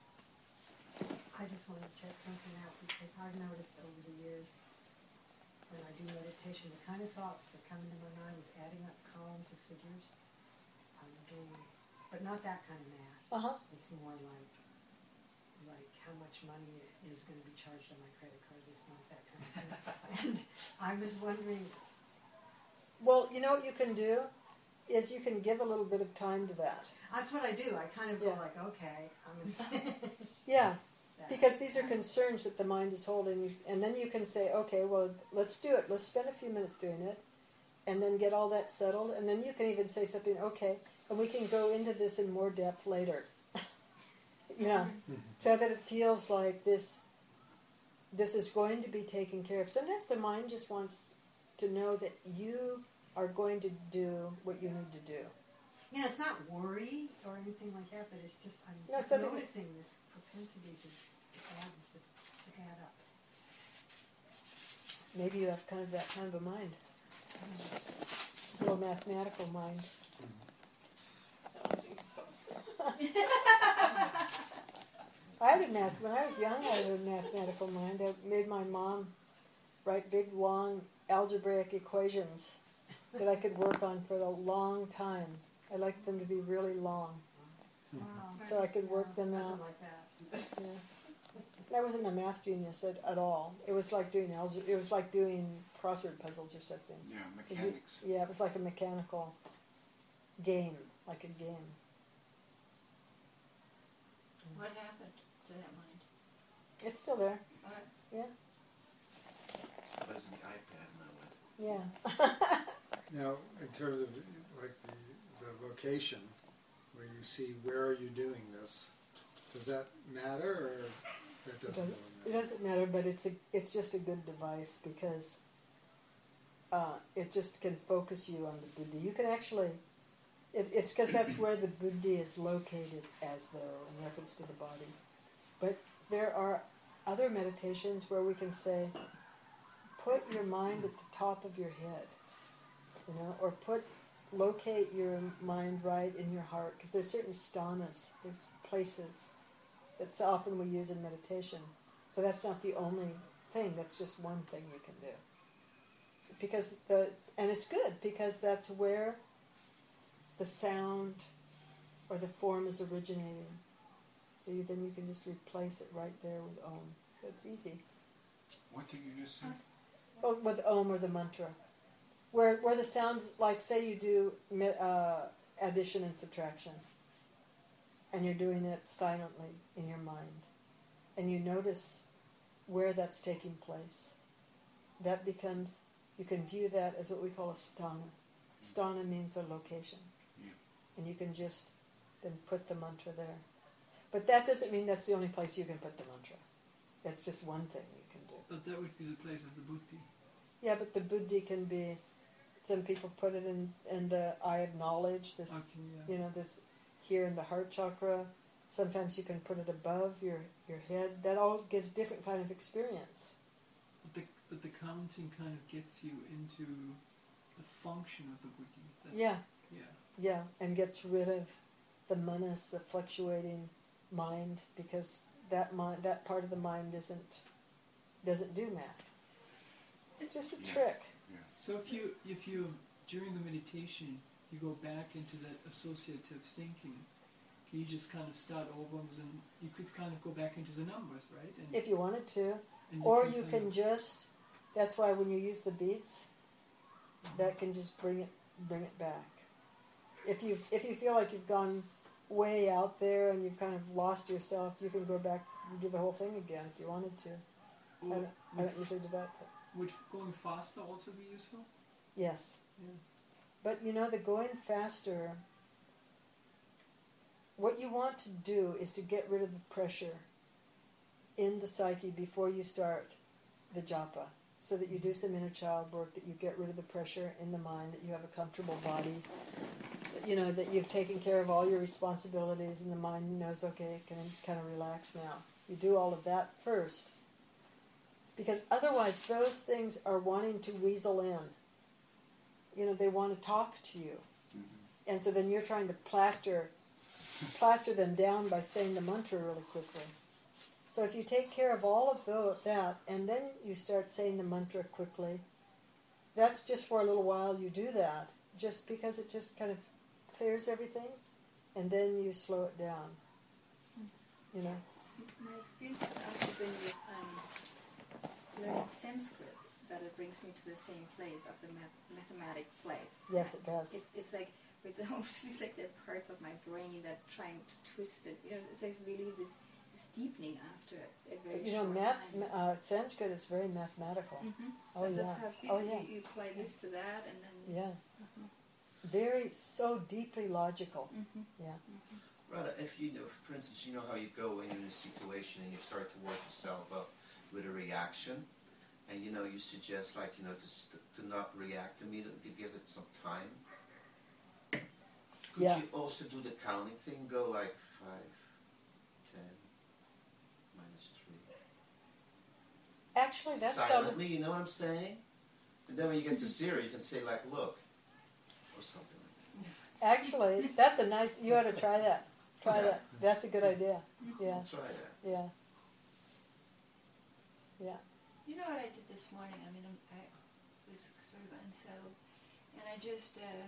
I just wanted to check something out because I've noticed over the years when I do meditation, the kind of thoughts that come into my mind is adding up columns of figures. I'm doing, but not that kind of math. Uh-huh. It's more like, like how much money is going to be charged on my credit card this month, that kind of thing. And I was wondering, Well, you know what you can do is you can give a little bit of time to that. that's what I do. I kind of go Yeah. like, okay, I'm going to finish. Yeah, that. because these are concerns that the mind is holding. And then you can say, okay, well, let's do it. Let's spend a few minutes doing it. And then get all that settled. And then you can even say something, okay, and we can go into this in more depth later. you know, so that it feels like this this is going to be taken care of. Sometimes the mind just wants to know that you are going to do what you need to do. You know, it's not worry or anything like that, but it's just, I'm No, just so the- noticing this propensity to, to add to, to add up. Maybe you have kind of that kind of a mind. A little mathematical mind. I don't think so. I had a math, when I was young I had a mathematical mind. I made my mom write big, long algebraic equations that I could work on for a long time. I liked them to be really long, Wow. so I could work them Nothing out. like that. Yeah. I wasn't a math genius at, at all. It was like doing algebra. It was like doing crossword puzzles or something. Yeah, 'Cause you- mechanics. yeah, it was like a mechanical game, like a game. What happened to that mind? It's still there. What? Yeah, It was in the iPad now. yeah. Now, in terms of like the, the vocation, where you see where are you doing this, does that matter or that It doesn't doesn't, really it matter? doesn't matter, but it's a it's just a good device because uh, it just can focus you on the buddhi. You can actually, it, it's because that's where the buddhi is located, as though in reference to the body. But there are other meditations where we can say, put your mind at the top of your head, you know, or put locate your mind right in your heart, because there's certain sthanas, there's places that so often we use in meditation. So that's not the only thing, that's just one thing you can do. Because the and it's good because that's where the sound or the form is originating. So you, then you can just replace it right there with Om. So it's easy. What did you just say? Well, with Om or the mantra. Where where the sounds, like say you do uh, addition and subtraction, and you're doing it silently in your mind, and you notice where that's taking place. That becomes, you can view that as what we call a sthana. Sthana means a location. Yeah. And you can just then put the mantra there. But that doesn't mean that's the only place you can put the mantra. That's just one thing you can do. But that would be the place of the buddhi. Yeah, but the buddhi can be, some people put it in, in the eye of knowledge, this, Okay, yeah. you know, this here in the heart chakra. Sometimes you can put it above your, your head. That all gives different kind of experience. But the, but the counting kind of gets you into the function of the buddhi. That's, Yeah, Yeah. yeah, and gets rid of the manas, the fluctuating mind, because that mind, that part of the mind isn't doesn't do math. It's just a Yeah. trick. Yeah. So if you if you during the meditation you go back into that associative thinking, can you just kind of start over and you could kind of go back into the numbers, right? And, If you wanted to, and or you kind can of- just. That's why when you use the beats, that can just bring it bring it back. If you if you feel like you've gone way out there and you've kind of lost yourself, you can go back and do the whole thing again if you wanted to. I Or don't, I would, don't usually do that, but would going faster also be useful? yes. Yeah. But you know, the going faster, what you want to do is to get rid of the pressure in the psyche before you start the japa. so that you do some inner child work, that you get rid of the pressure in the mind, that you have a comfortable body, you know, that you've taken care of all your responsibilities and the mind knows, okay, it can kind of relax now. You do all of that first. Because otherwise those things are wanting to weasel in. You know, they want to talk to you. Mm-hmm. And so then you're trying to plaster plaster them down by saying the mantra really quickly. So if you take care of all of the, that, and then you start saying the mantra quickly, that's just for a little while you do that, just because it just kind of clears everything, and then you slow it down. You know? My experience has also been with um, learning Sanskrit, that it brings me to the same place, of the math- mathematic place. Yes, it does. It's it's like, it's almost feels like there are parts of my brain that are trying to twist it. You know, it's like really this, this deepening after a very You know, short math, time. uh, Sanskrit is very mathematical. Mm-hmm. Oh, and that's yeah. how it feels. Oh, yeah. You, you apply this to that, and then... Yeah. Mhm. Very, so deeply logical. Mm-hmm. Yeah. Rada, if you know, for instance, you know how you go when you're in a situation and you start to work yourself up with a reaction, and you know, you suggest like, you know, to, st- to not react immediately, give it some time. Could Yeah. you also do the counting thing, go like five, ten, minus three? Actually, that's Silently, you know what I'm saying? And then when you get to zero, you can say like, look, or something like that. Actually, that's a nice. You ought to try that. Try that. That's a good idea. Yeah, I'll try that. yeah, yeah. You know what I did this morning? I mean, I'm, I was sort of unsettled, and I just, uh,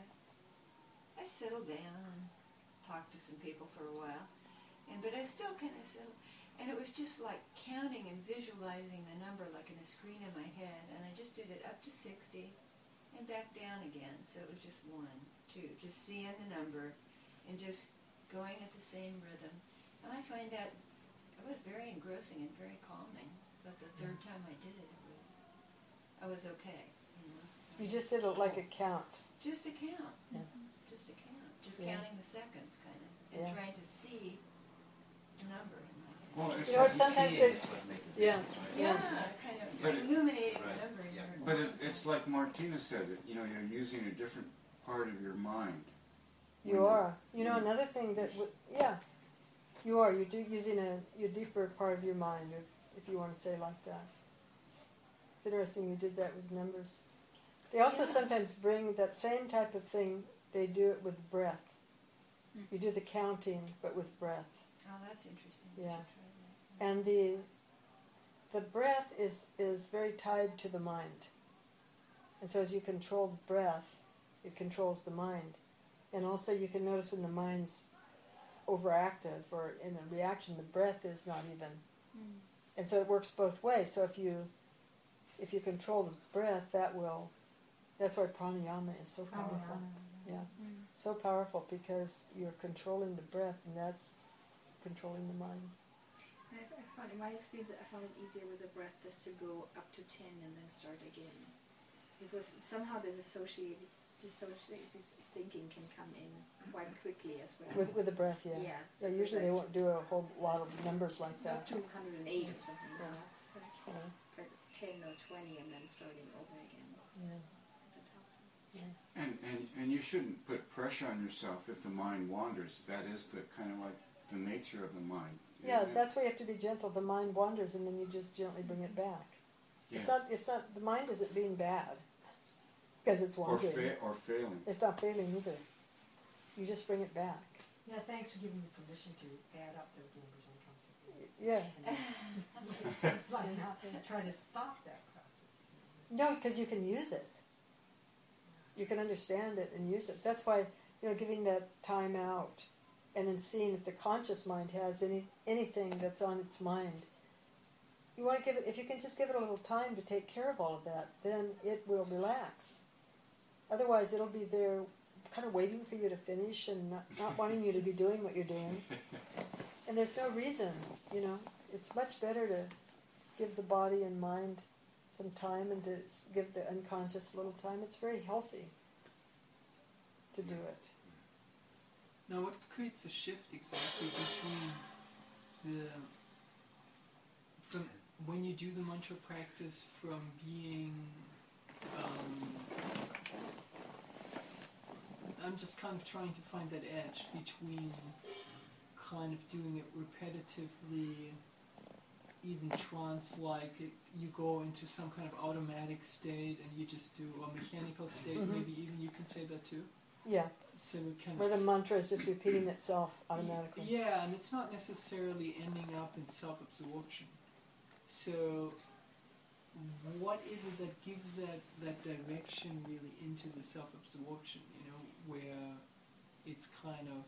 I settled down and talked to some people for a while, and but I still kind of settled, and it was just like counting and visualizing the number like in a screen in my head, and I just did it up to sixty, and back down again, so it was just one, two, just seeing the number, and just going at the same rhythm, and I find that it was very engrossing and very calming. But the third time I did it, it was, I was okay. You know? You just did it like a count. Just a count. Yeah. Just a count. Just Yeah. counting the seconds, kind of, and Yeah. trying to see the number in my head. Well, it's You know what, like- sometimes Seeing it's- is what makes the yeah. difference, right? Yeah, Yeah. kind of But it- illuminating Right, the number in yeah. your But it, it's like Martina said, it. You know, you're using a different part of your mind. You When are. You know, another thing that, w- yeah, you are. You're do, using a your deeper part of your mind, if, if you want to say it like that. It's interesting you did that with numbers. They also Yeah. sometimes bring that same type of thing. They do it with breath. Mm. You do the counting, but with breath. Oh, that's interesting. I Yeah. should try that. And the the breath is, is very tied to the mind. And so as you control the breath, it controls the mind. And also you can notice when the mind's overactive or in a reaction, the breath is not even. Mm. And so it works both ways. So if you if you control the breath, that will, that's why pranayama is so powerful. Pranayama. Yeah, Mm. so powerful because you're controlling the breath and that's controlling the mind. I, I found, in my experience, I found it easier with the breath just to go up to ten and then start again. Because somehow the dissociated, dissociated thinking can come in quite quickly as well. With with the breath, yeah. Yeah. Yeah, It's usually they like won't do a whole lot of numbers like Not that. two hundred eight or something like Yeah. that. It's like Yeah, but ten or twenty and then starting over again yeah. at the top. And, and, and you shouldn't put pressure on yourself if the mind wanders. That is the kind of like the nature of the mind. Yeah, isn't it? that's why you have to be gentle. The mind wanders, and then you just gently bring it back. It's Yeah. not. It's not. The mind isn't being bad because it's Or, wandering. fa- or failing. It's not failing either. You just bring it back. Yeah, thanks for giving me permission to add up those numbers uncomfortably. Yeah. It's like not trying to stop that process. No, because you can use it. You can understand it and use it. That's why, you know, giving that time out and then seeing if the conscious mind has any anything that's on its mind. You want to give it, if you can just give it a little time to take care of all of that, then it will relax. Otherwise, it'll be there kind of waiting for you to finish and not, not wanting you to be doing what you're doing. And there's no reason, you know. It's much better to give the body and mind some time and to s- give the unconscious a little time. It's very healthy to do it. Now, what creates a shift exactly between the from when you do the mantra practice from being, um, I'm just kind of trying to find that edge between kind of doing it repetitively, even trance-like, it, you go into some kind of automatic state and you just do a mechanical state, Mhm. maybe even you can say that too. Yeah, So it kind where of the mantra is just repeating itself automatically. yeah, and it's not necessarily ending up in self-absorption. So, what is it that gives that, that direction really into the self-absorption, you know, where it's kind of,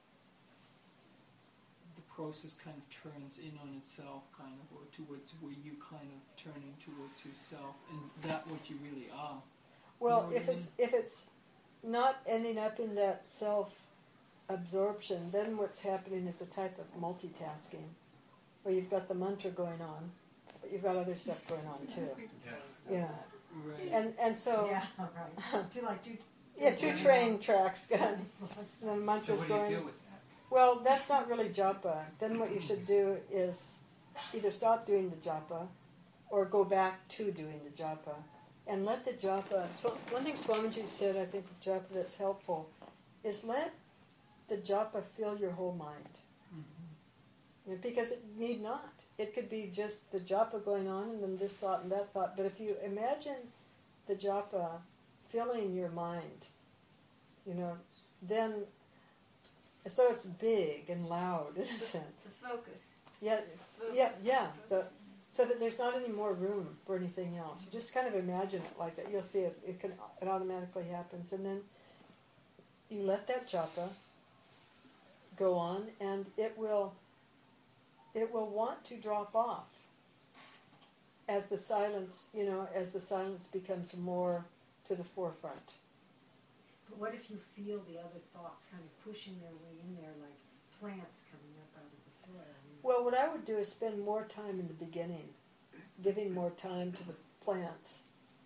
the process kind of turns in on itself, kind of, or towards where you kind of turning towards yourself, and that what you really are. Well, You know what if I it's if it's not ending up in that self-absorption, then what's happening is a type of multitasking, where you've got the mantra going on, but you've got other stuff going on too. You know, Right. and and so Yeah, right. So do like do. yeah, two train tracks going. And the So mantra's what do you going. do with that? Well, that's not really japa. Then what you should do is either stop doing the japa or go back to doing the japa and let the japa. So one thing Swamiji said, I think, with japa that's helpful is let the japa fill your whole mind. Mm-hmm. You know, because it need not. It could be just the japa going on and then this thought and that thought. But if you imagine the japa filling your mind, you know, then as though it's big and loud in a sense. The focus. Yeah, Focus. yeah, yeah. The, Focus. so that there's not any more room for anything else. You just kind of imagine it like that. You'll see it. It can. It automatically happens, and then you let that japa go on, and it will. It will want to drop off as the silence. You know, as the silence becomes more to the forefront. But what if you feel the other thoughts kind of pushing their way in there, like plants coming up out of the soil? I mean, Well, what I would do is spend more time in the beginning, giving more time to the plants.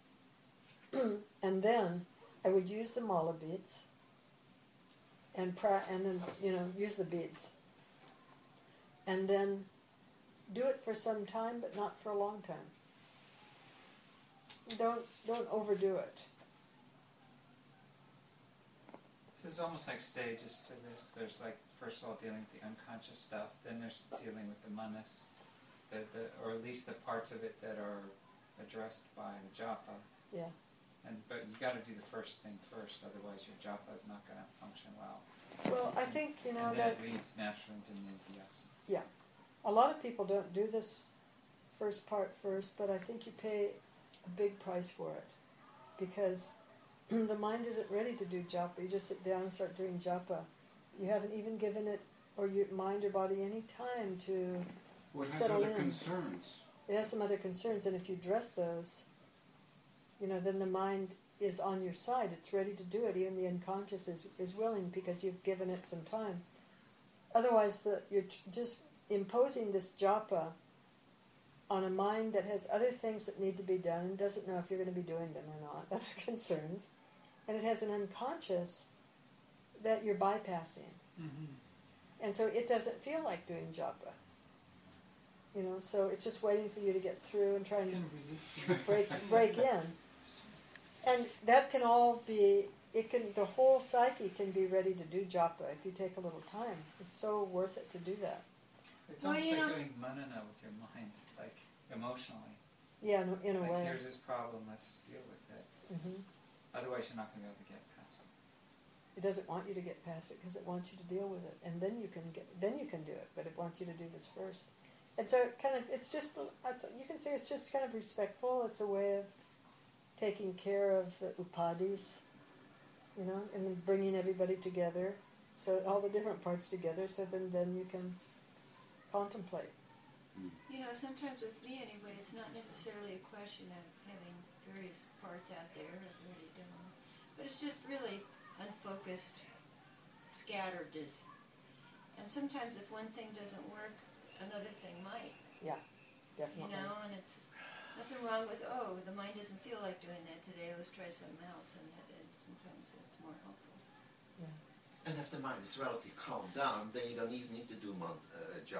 And then I would use the mala beads and pra- and then, you know, use the beads. And then do it for some time, but not for a long time. Don't don't overdo it. So there's almost like stages to this. There's like, first of all, dealing with the unconscious stuff. Then there's dealing with the manas, the, the, or at least the parts of it that are addressed by the japa. Yeah. And but you got to do the first thing first, otherwise your japa is not going to function well. Well, I think, you know, and then that it leads naturally into nidhyasa. yeah, a lot of people don't do this first part first, but I think you pay a big price for it because the mind isn't ready to do japa. You just sit down and start doing japa. You haven't even given it or your mind or body any time to What has settle other in. concerns? It has some other concerns, and if you address those, you know, then the mind is on your side. It's ready to do it. Even the unconscious is, is willing because you've given it some time. Otherwise, the, you're t- just imposing this japa on a mind that has other things that need to be done and doesn't know if you're going to be doing them or not, other concerns. And it has an unconscious that you're bypassing. Mm-hmm. And so it doesn't feel like doing japa. You know, so it's just waiting for you to get through and try It's and kind of resistant. break break in. And that can all be, it can, the whole psyche can be ready to do japa if you take a little time. It's so worth it to do that. It's Well, almost you like know, doing manana with your mind, like emotionally. Yeah, in a, in a Like way. here's this problem, let's deal with it. Hmm. Otherwise you're not going to be able to get past it. It doesn't want you to get past it because it wants you to deal with it, and then you can get, then you can do it. But it wants you to do this first. And so it kind of, it's just, it's, you can say it's just kind of respectful. It's a way of taking care of the upadis, you know, and then bringing everybody together, so all the different parts together, so then, then you can contemplate. You know, sometimes with me anyway, it's not necessarily a question of having various parts out there of already done, but it's just really unfocused scatteredness. And sometimes if one thing doesn't work, another thing might. Yeah, You definitely. know, and it's nothing wrong with, oh, the mind doesn't feel like doing that today, let's try something else, and, that, and sometimes it's more helpful. Yeah. And if the mind is relatively calmed down, then you don't even need to do man, uh, japa, because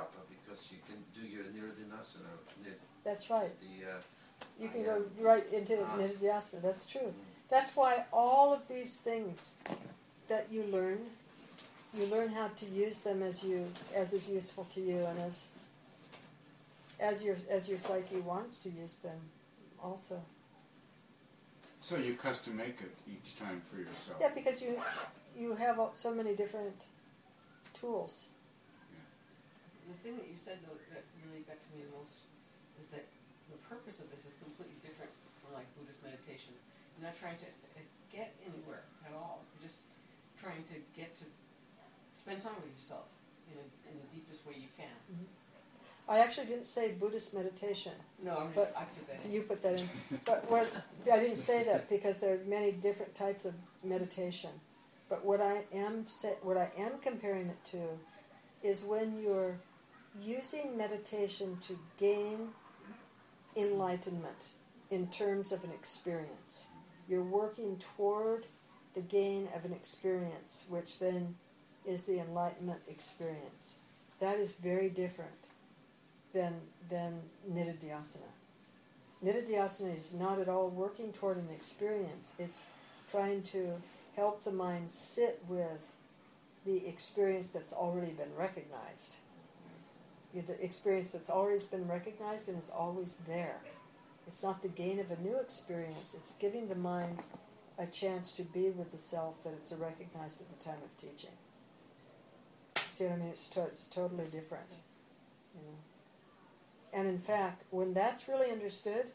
because you can do your Nirodhanasana. Nid, That's right. the, uh, You can I go am- right into Ah. Nididhyasana. That's true. mm, That's why all of these things that you learn, you learn how to use them as you as is useful to you and as as your as your psyche wants to use them also. So you custom make it each time for yourself. Yeah, because you you have all- so many different tools. The thing that you said, though, that really got to me the most is that the purpose of this is completely different from like Buddhist meditation. You're not trying to uh, get anywhere at all. You're just trying to get to spend time with yourself in, a, in the deepest way you can. I actually didn't say Buddhist meditation. No, I'm just, But I put that in. You put that in. But what, I didn't say that because there are many different types of meditation. But what I am say, what I am comparing it to is when you're using meditation to gain enlightenment in terms of an experience. You're working toward the gain of an experience, which then is the enlightenment experience. That is very different than than Nididhyasana. Nididhyasana is not at all working toward an experience. It's trying to help the mind sit with the experience that's already been recognized. The experience that's always been recognized and is always there. It's not the gain of a new experience. It's giving the mind a chance to be with the self that it's recognized at the time of teaching. See what I mean? It's, to, it's totally different. You know? And in fact, when that's really understood,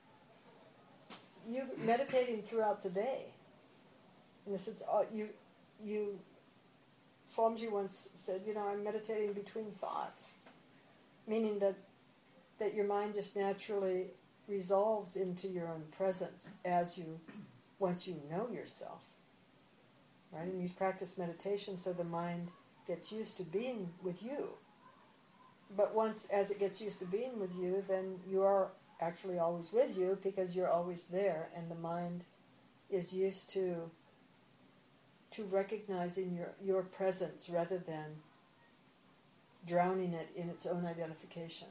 you meditating throughout the day. In the sense, uh, you, you, Swamiji once said, you know, I'm meditating between thoughts, meaning that that your mind just naturally resolves into your own presence as you, once you know yourself, right? And you practice meditation so the mind gets used to being with you. But once, as it gets used to being with you, then you are actually always with you because you're always there, and the mind is used to to recognizing your, your presence rather than drowning it in its own identification.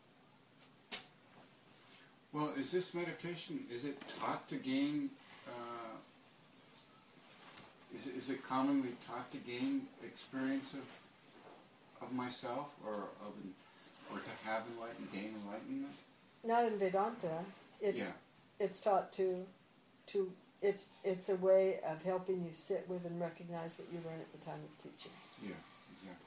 Well, is this meditation, is it taught to gain, uh, is, it, is it commonly taught to gain experience of of myself, or of, an, or to have enlightenment, gain enlightenment? Not in Vedanta. It's Yeah. it's taught to to it's it's a way of helping you sit with and recognize what you learn at the time of teaching. Yeah, exactly.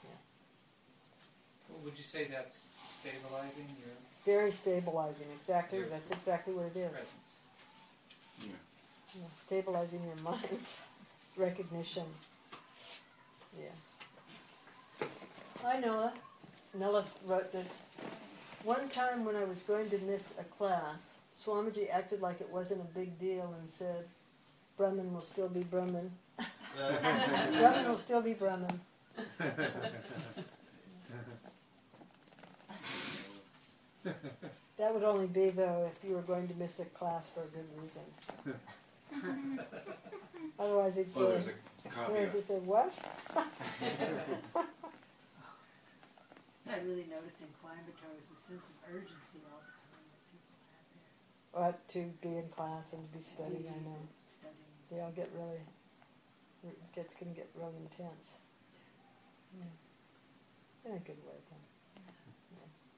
Well, would you say that's stabilizing your Very stabilizing. Exactly. Your That's exactly what it is. presence? Yeah. Yeah, stabilizing your mind's recognition. Yeah. Hi, Noah. Noah wrote this. One time when I was going to miss a class, Swamiji acted like it wasn't a big deal and said, Brahman will still be Brahman. Brahman will still be Brahman. That would only be, though, if you were going to miss a class for a good reason. Otherwise, he'd say, Well, there's a otherwise he'd caveat. say, what? I really noticed in Coimbatore was a sense of urgency all the time that people had there. What, to be in class and to be studying, I know. Studying. They all get really, it gets, can get really intense. Yeah. In a good way, though. Yeah.